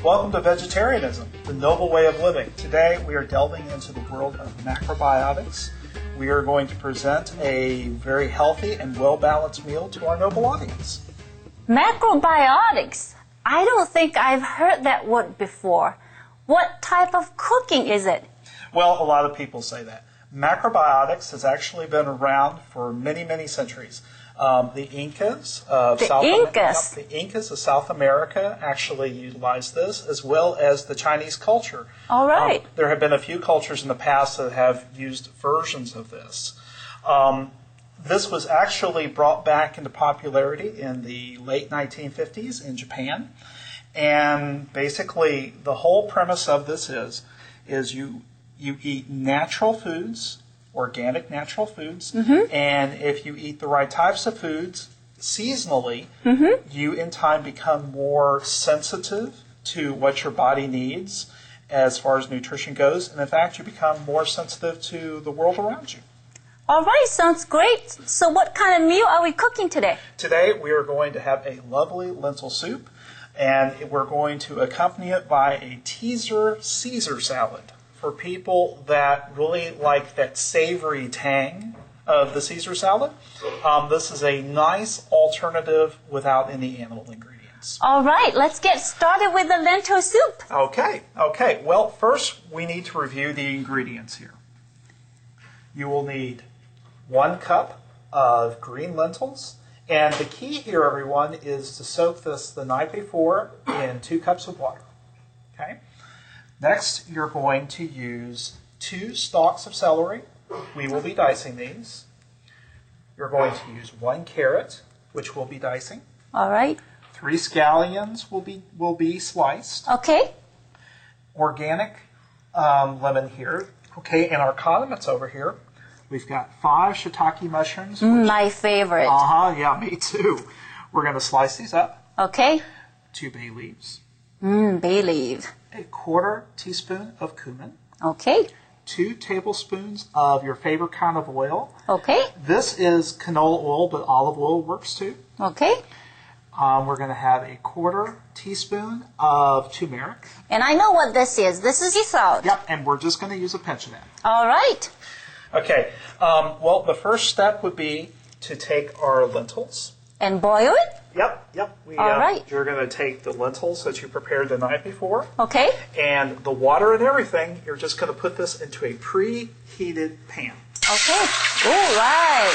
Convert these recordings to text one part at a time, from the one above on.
Welcome to Vegetarianism, the noble way of living. Today we are delving into the world of macrobiotics. We are going to present a very healthy and well-balanced meal to our noble audience. Macrobiotics? I don't think I've heard that word before. What type of cooking is it? Well, a lot of people say that. Macrobiotics has actually been around for many, many centuries. The Incas of South America actually utilized this, as well as the Chinese culture. All right. There have been a few cultures in the past that have used versions of this. This was actually brought back into popularity in the late 1950s in Japan. And basically, the whole premise of this is you eat natural foods, organic natural foods, and if you eat the right types of foods seasonally, you in time become more sensitive to what your body needs as far as nutrition goes, and in fact you become more sensitive to the world around you. All right, sounds great. So what kind of meal are we cooking today? Today we are going to have a lovely lentil soup, and we're going to accompany it by a teaser Caesar salad. For people that really like that savory tang of the Caesar salad, this is a nice alternative without any animal ingredients. All right, let's get started with the lentil soup. Okay. Well, first we need to review the ingredients here. You will need 1 cup of green lentils. And the key here, everyone, is to soak this the night before in 2 cups of water. Okay? Next, you're going to use 2 stalks of celery. We will be dicing these. You're going to use 1 carrot, which we'll be dicing. All right. 3 scallions will be sliced. Okay. Organic lemon here. Okay, and our condiments over here. We've got 5 shiitake mushrooms. My favorite. Yeah, me too. We're going to slice these up. Okay. 2 bay leaves. Bay leaf. 1/4 teaspoon of cumin. Okay. 2 tablespoons of your favorite kind of oil. Okay. This is canola oil, but olive oil works too. Okay. We're going to have 1/4 teaspoon of turmeric. And I know what this is. This is sea salt. Yep, and we're just going to use a pinch of that. All right. Okay, well, the first step would be to take our lentils. And boil it? Yep. All right. You're going to take the lentils that you prepared the night before. Okay. And the water and everything, you're just going to put this into a preheated pan. Okay. All right.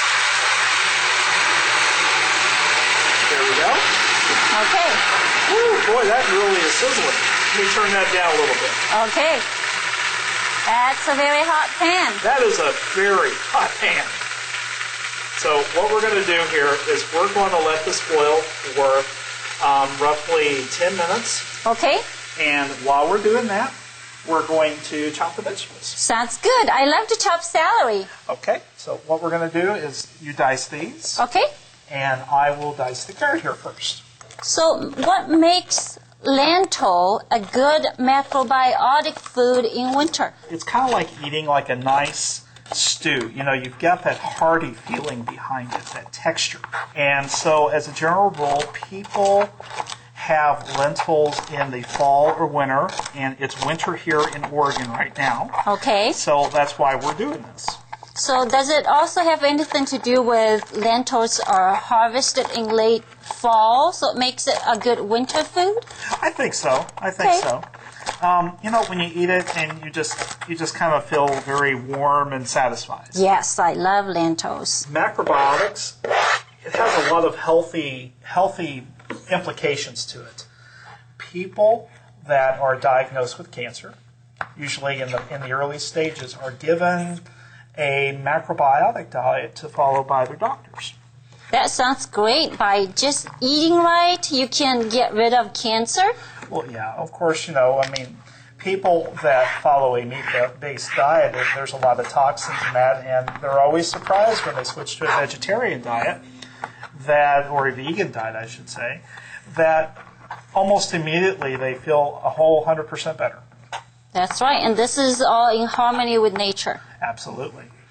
There we go. Okay. Woo, boy, that really is sizzling. Let me turn that down a little bit. Okay. That's a very hot pan. That is a very hot pan. So what we're going to do here is we're going to let this boil for roughly 10 minutes. Okay. And while we're doing that, we're going to chop the vegetables. Sounds good. I love to chop celery. Okay, so what we're going to do is you dice these. Okay. And I will dice the carrot here first. So what makes lentil a good macrobiotic food in winter? It's kind of like eating like a nice stew. You know, you've got that hearty feeling behind it, that texture. And so as a general rule, people have lentils in the fall or winter, and it's winter here in Oregon right now. Okay. So that's why we're doing this. So does it also have anything to do with lentils are harvested in late fall, so it makes it a good winter food? I think so. You know, when you eat it and you just kind of feel very warm and satisfied. Yes, I love lentils. Macrobiotics, it has a lot of healthy implications to it. People that are diagnosed with cancer, usually in the early stages, are given a macrobiotic diet to follow by their doctors. That sounds great. By just eating right, you can get rid of cancer? Well, yeah, of course, you know, I mean, people that follow a meat-based diet, there's a lot of toxins in that, and they're always surprised when they switch to a vegetarian diet, or a vegan diet, I should say, that almost immediately they feel a whole 100% better. That's right, and this is all in harmony with nature. Absolutely.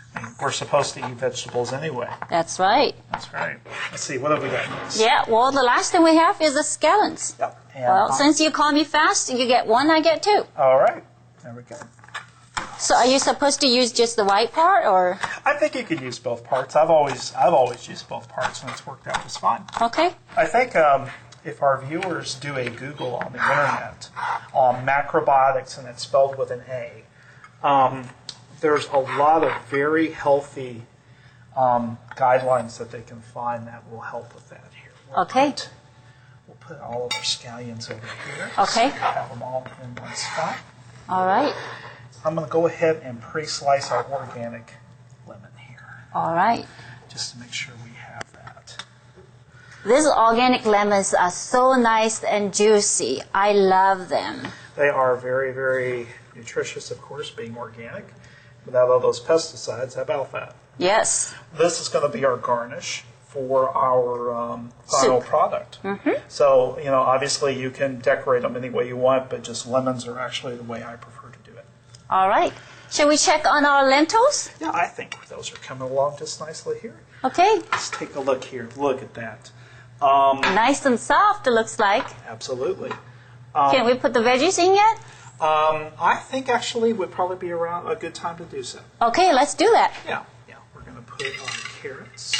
We're supposed to eat vegetables anyway. That's right. That's right. Let's see, what have we got next? Yeah, well, the last thing we have is the scallions. Yep. And Well, since you call me fast, you get one, I get two. all right. There we go. So are you supposed to use just the white part, or? I think you could use both parts. I've always used both parts, and it's worked out just fine. Okay. I think if our viewers do a Google on the internet on macrobiotics, and it's spelled with an A, there's a lot of very healthy guidelines that they can find that will help with that here. Okay. We'll put all of our scallions over here. Okay. So we have them all in one spot. All right. I'm going to go ahead and pre-slice our organic lemon here, All right. just to make sure we have that. These organic lemons are so nice and juicy. I love them. They are very, very nutritious, of course, being organic. Without all those pesticides, how about that? Yes. This is going to be our garnish for our final Soup. product. So, obviously you can decorate them any way you want, but just lemons are actually the way I prefer to do it. All right. Shall we check on our lentils? Yeah, I think those are coming along just nicely here. Okay. Let's take a look here. Look at that. Nice and soft, it looks like. Absolutely. Can we put the veggies in yet? I think actually would probably be around a good time to do so. Okay, let's do that. Yeah. We're going to put our carrots.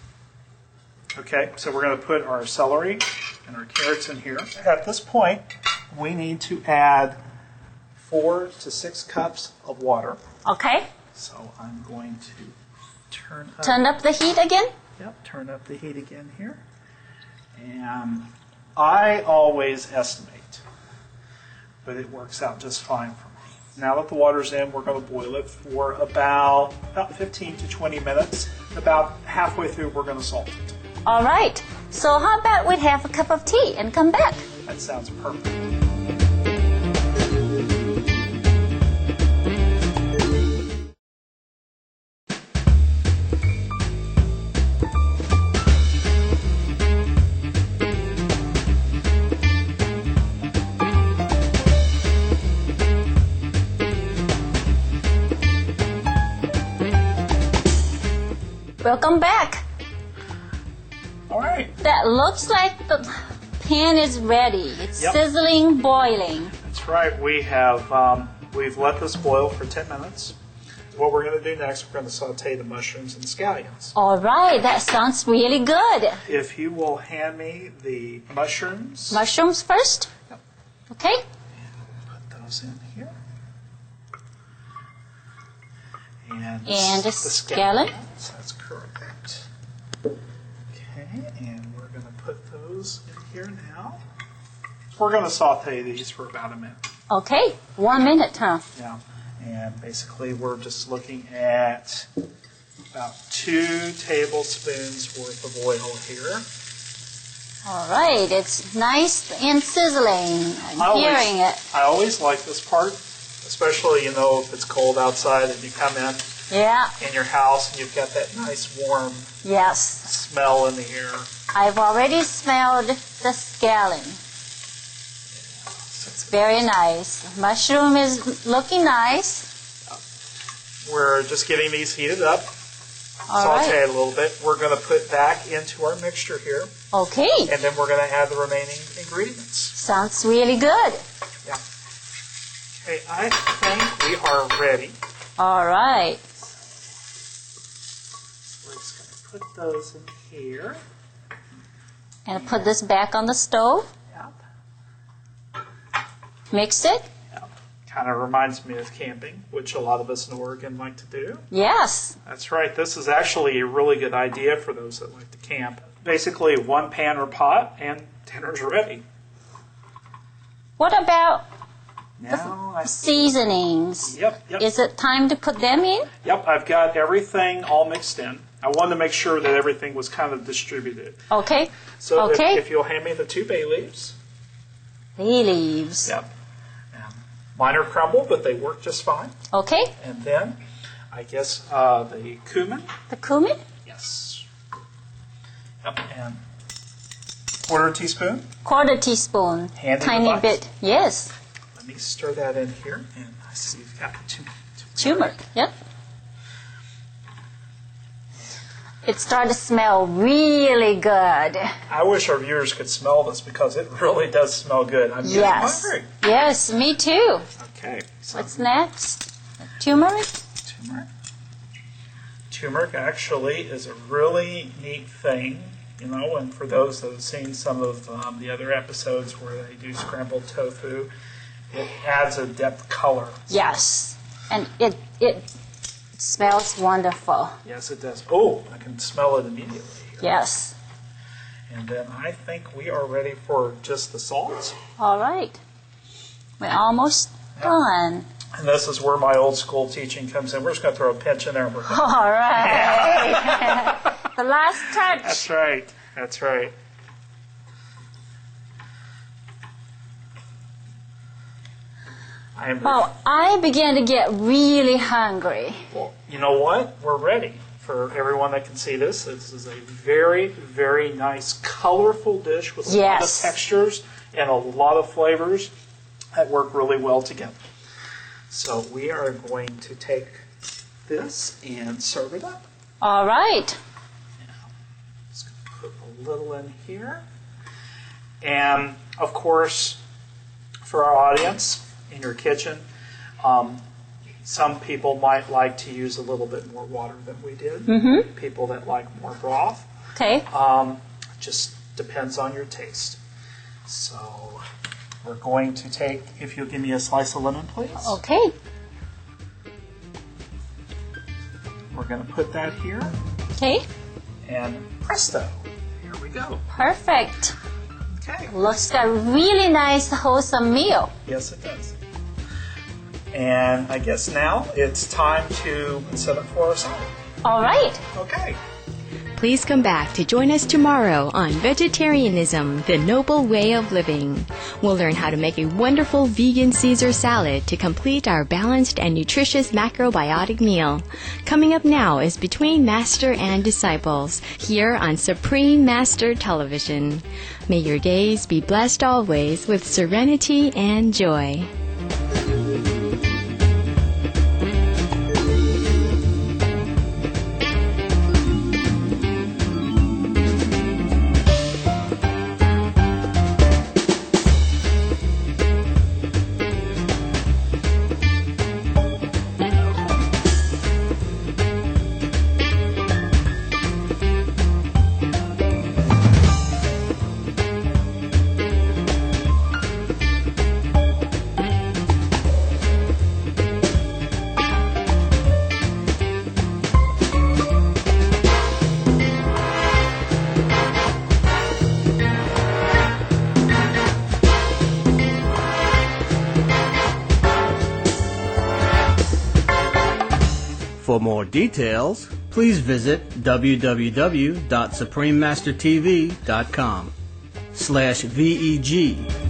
Okay, so we're going to put our celery and our carrots in here. At this point, we need to add 4 to 6 cups of water. Okay. So I'm going to Turn up the heat again? Yep, turn up the heat again here. And I always estimate, but it works out just fine for me. Now that the water's in, we're going to boil it for about 15 to 20 minutes. About halfway through, we're going to salt it. All right. So how about we have a cup of tea and come back? That sounds perfect. Welcome back. All right. That looks like the pan is ready. It's Yep. sizzling, boiling. That's right. We've let this boil for 10 minutes. What we're going to do next, we're going to saute the mushrooms and scallions. All right, that sounds really good. If you will hand me the mushrooms. Mushrooms first? Yep. Okay. Put those in here. And And the scallion. That's correct. Okay, and we're going to put those in here now. We're going to saute these for about a minute. Okay, 1 minute, huh? Yeah. And basically we're just looking at about 2 tablespoons worth of oil here. All right, it's nice and sizzling. I'm hearing it. I always like this part, especially, if it's cold outside and you come Yeah, in your house and you've got that nice warm yes. smell in the air. I've already smelled the scallion. It's very nice. Mushroom is looking nice. We're just getting these heated up, All saute right. it a little bit. We're going to put back into our mixture here, Okay, and then we're going to add the remaining ingredients. sounds really good. Yeah. Okay, I think we are ready. All right. We're just going to put those in here. And put this back on the stove. Yep. Mix it. Kind of reminds me of camping, which a lot of us in Oregon like to do. Yes. That's right. This is actually a really good idea for those that like to camp. Basically, 1 pan or pot, and dinner's ready. What about Now, seasonings? Yep. Is it time to put them in? Yep, I've got everything all mixed in. I wanted to make sure that everything was kind of distributed. Okay. So Okay. if you'll hand me the 2 bay leaves. Bay leaves. Yep. Mine are crumbled, but they work just fine. Okay. And then, I guess, the cumin. The cumin? Yes. Yep, and 1/4 teaspoon. 1/4 teaspoon. Hand in the Tiny box. bit. Yes. Let me stir that in here, and I see you've got the turmeric. Turmeric. Yep. it started to smell really good. I wish our viewers could smell this because it really does smell good. I'm getting hungry. Yes, me too. Okay. So What's next? Turmeric? turmeric. Turmeric actually is a really neat thing, you know, and for those that have seen some of the other episodes where they do scrambled tofu, it adds a depth color. Yes. And it smells wonderful. Yes, it does. Oh, I can smell it immediately. Yes. And then I think we are ready for just the salt. All right. We're almost done. And this is where my old school teaching comes in. We're just going to throw a pinch in there and we're done. All right. The last touch. That's right. That's right. Well, I began to get really hungry. Well, you know what? We're ready. For everyone that can see this, this is a very, very nice, colorful dish with a lot of textures and a lot of flavors that work really well together. So we are going to take this and serve it up. All right. Just going to put a little in here. And, of course, for our audience in your kitchen, some people might like to use a little bit more water than we did. Mm-hmm. People that like more broth. Okay. Just depends on your taste. So we're going to take, if you'll give me a slice of lemon, please. Okay. We're going to put that here. Okay. And presto, here we go. Perfect. Okay. Looks like a really nice, wholesome meal. Yes, it does. And I guess now it's time to set up for our salad. All right. Okay. Please come back to join us tomorrow on Vegetarianism, the Noble Way of Living. We'll learn how to make a wonderful vegan Caesar salad to complete our balanced and nutritious macrobiotic meal. Coming up now is Between Master and Disciples, here on Supreme Master Television. May your days be blessed always with serenity and joy. For more details, please visit www.suprememastertv.com/VEG